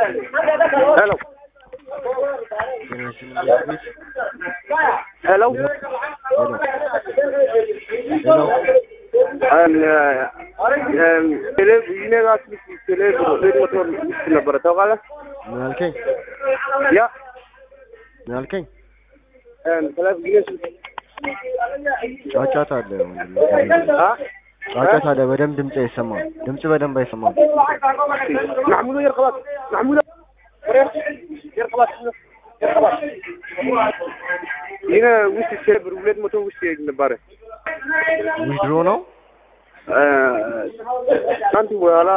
Hello. Hello. مالكين يا مالكين ثلاث جنيه ጫጫታ አለ ጫጫታ አለ በደንብ ድምጽ አይሰማም ድምጽ በደንብ አይሰማም معموله يرقبات معموله يرقبات هنا وش الشبر ولاد متو وش نباره ዊድሮ ነው አንተ ወላ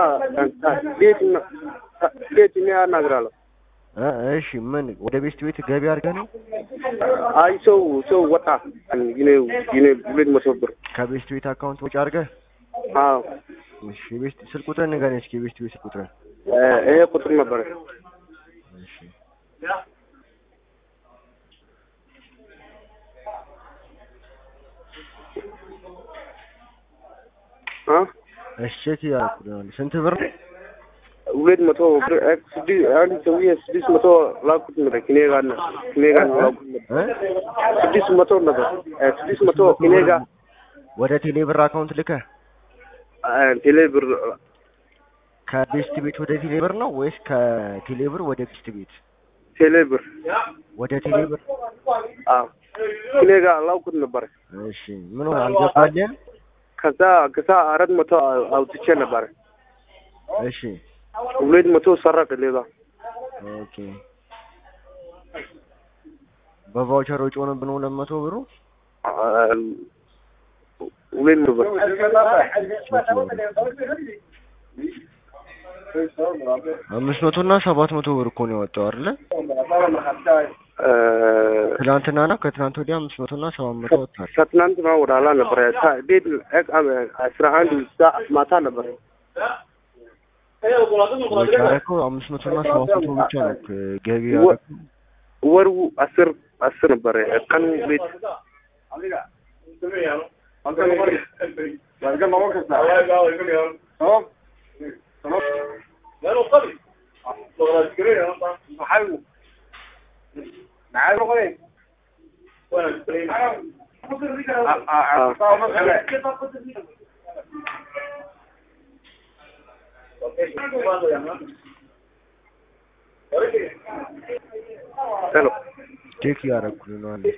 ቤት ነው ያናግራለሁ እሺ ምን ወደ ቤት ገቢ አድርገህ ነው አይ ሰው ወጣ ይኔ ولاد መቶ ብር ከቤት አካውንት ወጪ አድርገህ አዎ እሺ ቤት ስልክ ቁጥር ንገረኝ እስኪ ቤት ስልክ ቁጥር ይሄ ቁጥር ነበር እሺ እሺ ያልኩህ ስንት ብር ولاد መቶ ብር አንድ ሰውዬ 600 ላኩት ነበር ከኔ ጋር ላኩት ነበር 600 ነበር 600 ከኔ ጋር ወደ ቴሌ ብር አካውንት ልከህ ቴሌ ብር ከቤስት ቤት ወደ ቴሌ ብር ነው ወይስ ከቴሌ ብር ወደ ቤስት ቤት ቴሌ ብር ወደ ቴሌ ብር አዎ ከኔ ጋር ላኩት ነበር እሺ ምን ሆነ አልገባልህም ከዛ 400 አውጥቼ ነበር እሺ 200 ሰረቀ ሌላ ኦኬ በቫውቸር ወጪ ሆነብን 200 ብሩ 200 ብር 500 እና 700 ብር እኮ ነው ያወጣው አይደል ትናንትና ነው ከትናንት ወዲያ 500 እና 700 ወጣ ትናንትና ወዳላ ነበር ቤት 11 ሰዓት ማታ ነበር ወጫረኮ 500 እና 700 ብቻ ነው ገቢ ያደረኩ ወሩ 10 ነበር ቀን ቤት Hello. ቼክ ያደረኩ ነው አለ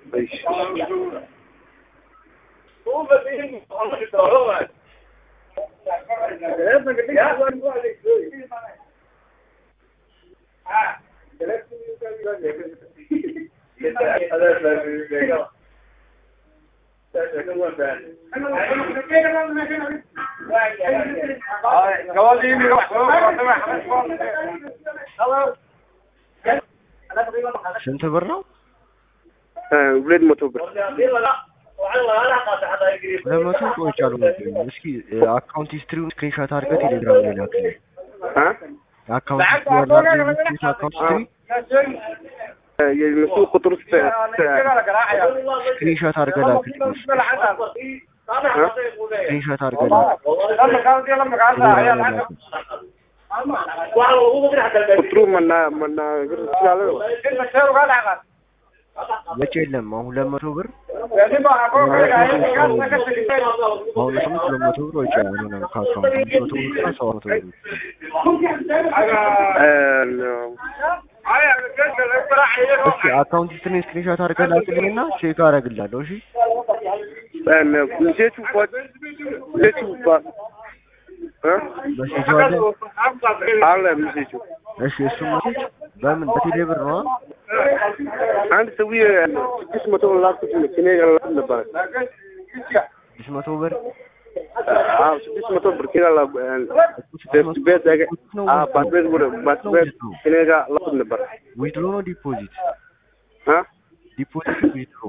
ስንት ብር ነው 200 ብር 200 ቆይቻለሁ እስኪ አካውንት ሂስትሪውን ስክሪንሾት አድርገህ ቴሌግራም ላይ ላክልኝ አካውንት ሂስትሪ አካውንት ሂስትሪ የነሱ ቁጥር ስክሪንሾት አድርገህ ላክልኝ ስክሪንሾት አድርገህ ላክልኝ ቁጥሩ መናገር ይችላል ወጪ የለም አሁን 200 ብር አሁን 200 ብር ወጪ ነው ከአካውንት 200 ብር እና 700 ብር እስኪ አካውንት ስክሪንሾት አድርገህ ላክልኝና ቼክ አደርግልሃለሁ እሺ ሜሴጁ አለ ሜሴጁ እሺ እሱ ሜሴጅ በምን በቴሌ ብር ነው አንድ ሰውዬ 600 ላኩት ከኔ ጋር ነበር 600 ብር 600 ብር ከኔ ቤት ከኔ ጋር ላኩት ነበር ዊድሮ ነው ዲፖዚት ዲፖዚት ዊድሮ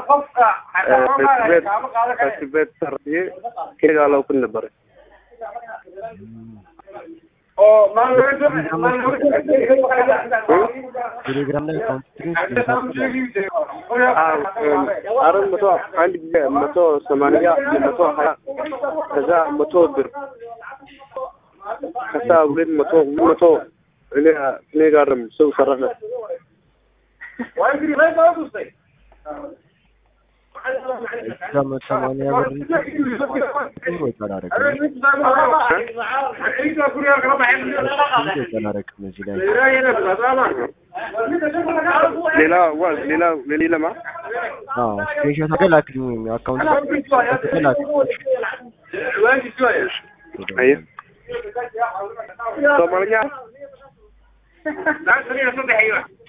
ቤት ሰርዬ ከኔ ጋር ላኩት ነበር ቴሌግራም ላይ አራት መቶ አንድ ጊዜ 180 120 ከዛ 100 ብር ከዛ 200 እኔ ጋርም ሰው ሰራለ كم ثمانية ليلى ما سكرين شوت لك اكونت ايوه طب